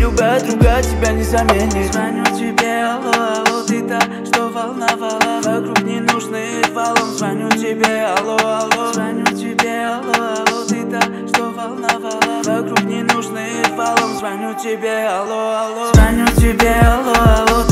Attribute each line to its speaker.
Speaker 1: любая другая тебя не заменит.
Speaker 2: Звоню тебе, алло, алло, ты та, что волновала вокруг ненужных волн. Звоню тебе, алло, алло. Звоню тебе, алло, алло, ты та, что волновала вокруг ненужных волн. Звоню тебе, алло, алло. Звоню тебе, алло, алло.